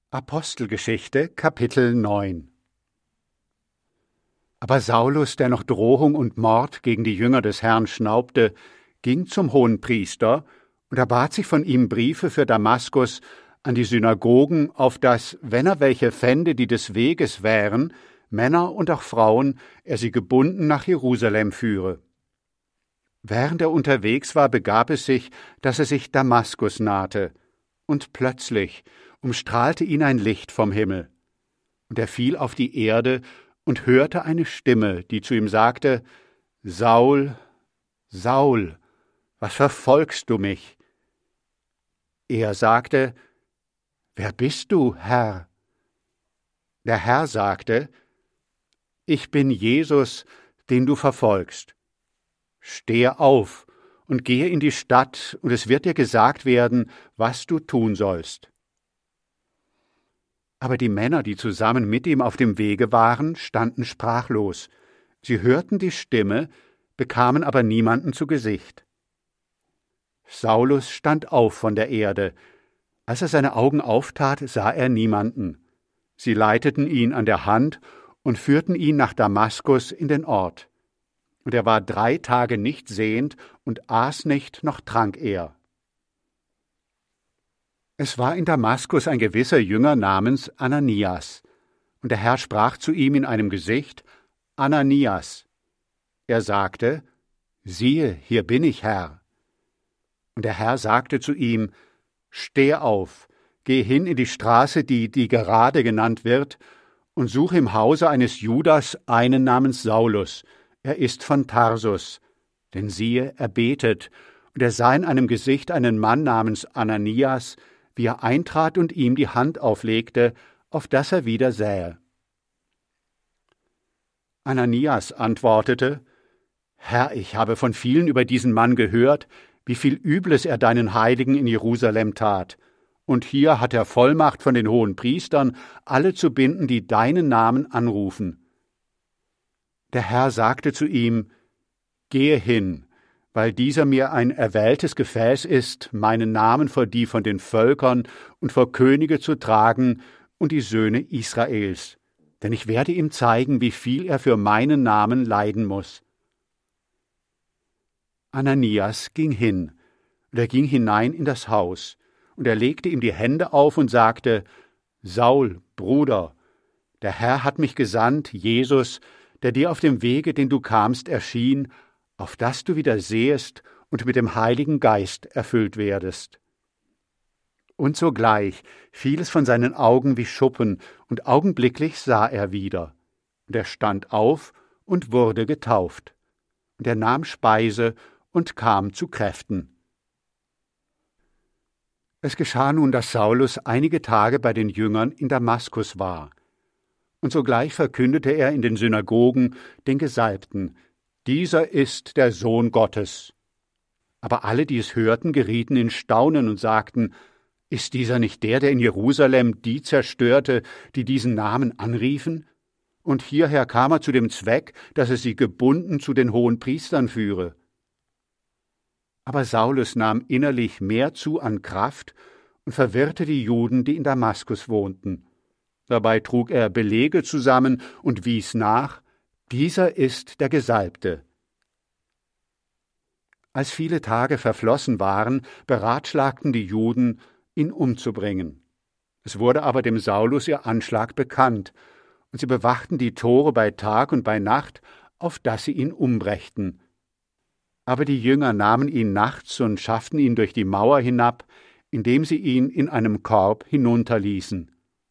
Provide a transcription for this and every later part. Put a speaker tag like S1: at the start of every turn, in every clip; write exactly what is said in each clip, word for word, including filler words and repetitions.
S1: Apostelgeschichte, Kapitel neun. Aber Saulus, der noch Drohung und Mord gegen die Jünger des Herrn schnaubte, ging zum Hohenpriester und erbat sich von ihm Briefe für Damaskus an die Synagogen, auf dass, wenn er welche fände, die des Weges wären, Männer und auch Frauen, er sie gebunden nach Jerusalem führe. Während er unterwegs war, begab es sich, dass er sich Damaskus nahte, und plötzlich umstrahlte ihn ein Licht vom Himmel. Und er fiel auf die Erde und hörte eine Stimme, die zu ihm sagte: »Saul, Saul, was verfolgst du mich?« Er sagte: »Wer bist du, Herr?« Der Herr sagte: »Ich bin Jesus, den du verfolgst. Stehe auf und gehe in die Stadt, und es wird dir gesagt werden, was du tun sollst.« Aber die Männer, die zusammen mit ihm auf dem Wege waren, standen sprachlos. Sie hörten die Stimme, bekamen aber niemanden zu Gesicht. Saulus stand auf von der Erde. Als er seine Augen auftat, sah er niemanden. Sie leiteten ihn an der Hand und führten ihn nach Damaskus in den Ort. Und er war drei Tage nicht sehend und aß nicht, noch trank er. Es war in Damaskus ein gewisser Jünger namens Ananias, und der Herr sprach zu ihm in einem Gesicht: »Ananias.« Er sagte: »Siehe, hier bin ich, Herr.« Und der Herr sagte zu ihm: »Steh auf, geh hin in die Straße, die die Gerade genannt wird, und suche im Hause eines Judas einen namens Saulus. Er ist von Tarsus. Denn siehe, er betet, und er sah in einem Gesicht einen Mann namens Ananias, wie er eintrat und ihm die Hand auflegte, auf dass er wieder sähe.« Ananias antwortete: »Herr, ich habe von vielen über diesen Mann gehört, wie viel Übles er deinen Heiligen in Jerusalem tat. Und hier hat er Vollmacht von den hohen Priestern, alle zu binden, die deinen Namen anrufen.« Der Herr sagte zu ihm: »Gehe hin, weil dieser mir ein erwähltes Gefäß ist, meinen Namen vor die von den Völkern und vor Könige zu tragen und die Söhne Israels. Denn ich werde ihm zeigen, wie viel er für meinen Namen leiden muss.« Ananias ging hin, und er ging hinein in das Haus, und er legte ihm die Hände auf und sagte: »Saul, Bruder, der Herr hat mich gesandt, Jesus, der dir auf dem Wege, den du kamst, erschien, auf dass du wieder sehest und mit dem Heiligen Geist erfüllt werdest.« Und sogleich fiel es von seinen Augen wie Schuppen, und augenblicklich sah er wieder. Und er stand auf und wurde getauft. Und er nahm Speise und kam zu Kräften. Es geschah nun, dass Saulus einige Tage bei den Jüngern in Damaskus war. Und sogleich verkündete er in den Synagogen den Gesalbten: »Dieser ist der Sohn Gottes.« Aber alle, die es hörten, gerieten in Staunen und sagten: »Ist dieser nicht der, der in Jerusalem die zerstörte, die diesen Namen anriefen? Und hierher kam er zu dem Zweck, dass er sie gebunden zu den hohen Priestern führe.« Aber Saulus nahm innerlich mehr zu an Kraft und verwirrte die Juden, die in Damaskus wohnten. Dabei trug er Belege zusammen und wies nach: »Dieser ist der Gesalbte.« Als viele Tage verflossen waren, beratschlagten die Juden, ihn umzubringen. Es wurde aber dem Saulus ihr Anschlag bekannt, und sie bewachten die Tore bei Tag und bei Nacht, auf dass sie ihn umbrächten. Aber die Jünger nahmen ihn nachts und schafften ihn durch die Mauer hinab, indem sie ihn in einem Korb hinunterließen.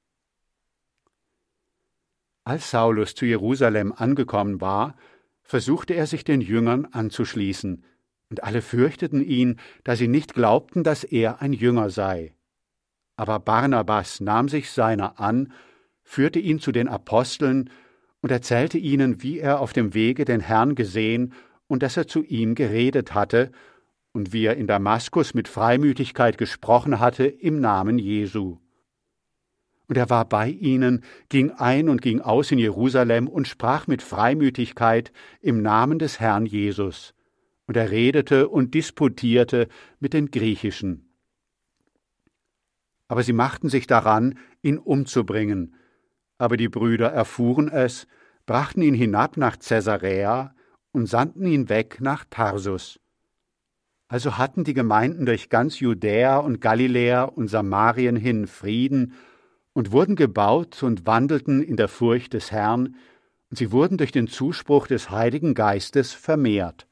S1: Als Saulus zu Jerusalem angekommen war, versuchte er sich den Jüngern anzuschließen, und alle fürchteten ihn, da sie nicht glaubten, dass er ein Jünger sei. Aber Barnabas nahm sich seiner an, führte ihn zu den Aposteln und erzählte ihnen, wie er auf dem Wege den Herrn gesehen und dass er zu ihm geredet hatte und wie er in Damaskus mit Freimütigkeit gesprochen hatte im Namen Jesu. Und er war bei ihnen, ging ein und ging aus in Jerusalem und sprach mit Freimütigkeit im Namen des Herrn Jesus. Und er redete und disputierte mit den Griechischen. aber sie machten sich daran, ihn umzubringen. Aber die Brüder erfuhren es, brachten ihn hinab nach Caesarea und sandten ihn weg nach Tarsus. Also hatten die Gemeinden durch ganz Judäa und Galiläa und Samarien hin Frieden und wurden gebaut und wandelten in der Furcht des Herrn, und sie wurden durch den Zuspruch des Heiligen Geistes vermehrt.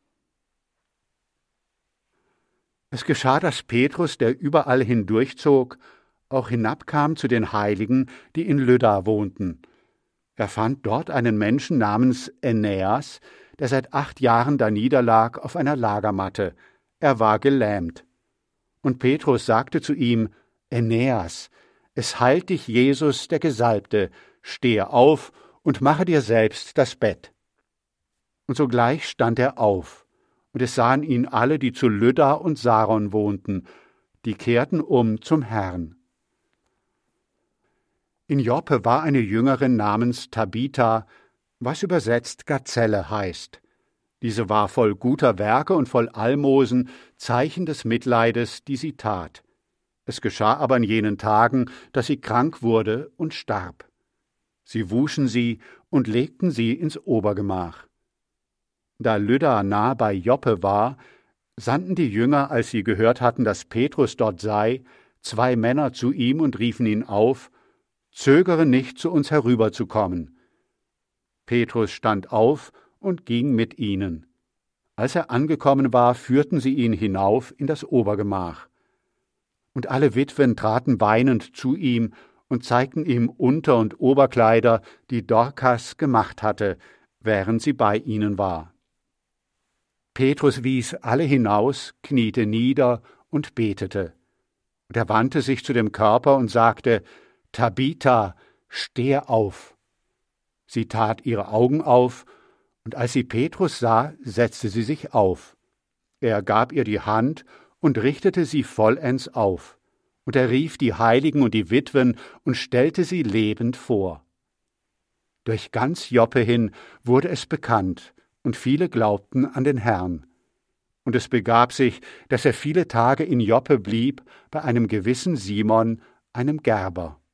S1: Es geschah, dass Petrus, der überall hindurchzog, auch hinabkam zu den Heiligen, die in Lydda wohnten. Er fand dort einen Menschen namens Aeneas, der seit acht Jahren da niederlag auf einer Lagermatte. Er war gelähmt. Und Petrus sagte zu ihm: Aeneas, es heilt dich Jesus, der Gesalbte, stehe auf und mache dir selbst das Bett. Und sogleich stand er auf, und es sahen ihn alle, die zu Lydda und Saron wohnten, die kehrten um zum Herrn. In Joppe war eine Jüngerin namens Tabitha, was übersetzt Gazelle heißt. Diese war voll guter Werke und voll Almosen, Zeichen des Mitleides, die sie tat. Es geschah aber in jenen Tagen, dass sie krank wurde und starb. Sie wuschen sie und legten sie ins Obergemach. Da Lydda nah bei Joppe war, sandten die Jünger, als sie gehört hatten, dass Petrus dort sei, zwei Männer zu ihm und riefen ihn auf: Zögere nicht, zu uns herüberzukommen. Petrus stand auf und ging mit ihnen. Als er angekommen war, führten sie ihn hinauf in das Obergemach. Und alle Witwen traten weinend zu ihm und zeigten ihm Unter- und Oberkleider, die Dorkas gemacht hatte, während sie bei ihnen war. Petrus wies alle hinaus, kniete nieder und betete. Und er wandte sich zu dem Körper und sagte: Tabitha, stehe auf. Sie tat ihre Augen auf, und als sie Petrus sah, setzte sie sich auf. Er gab ihr die Hand und richtete sie vollends auf. Und er rief die Heiligen und die Witwen und stellte sie lebend vor. Durch ganz Joppe hin wurde es bekannt, und viele glaubten an den Herrn. Und es begab sich, dass er viele Tage in Joppe blieb, bei einem gewissen Simon, einem Gerber.